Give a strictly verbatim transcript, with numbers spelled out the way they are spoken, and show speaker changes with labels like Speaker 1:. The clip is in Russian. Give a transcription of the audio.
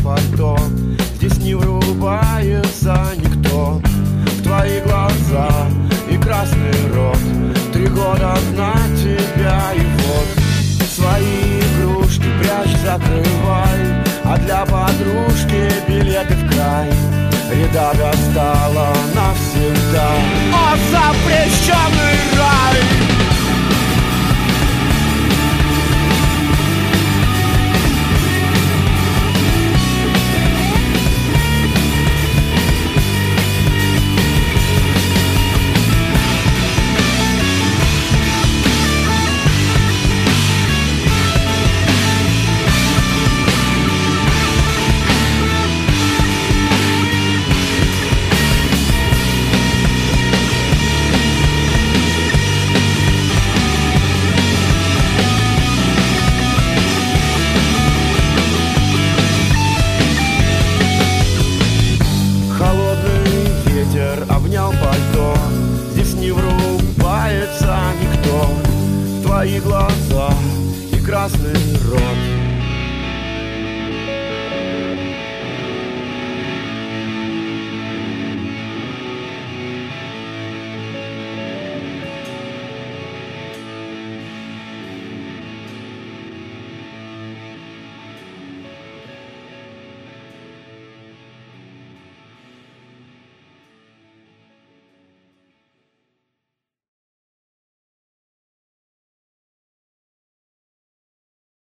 Speaker 1: пальто. Здесь не врубается никто в твои глаза и красный рот. Три года знать тебя, и вот свои игрушки прячь, закрывай, а для подружки билеты в край. Еда достала навсегда, о, запрещенный рай. Обнял пальто, здесь не врубается никто в твои глаза и красный рот.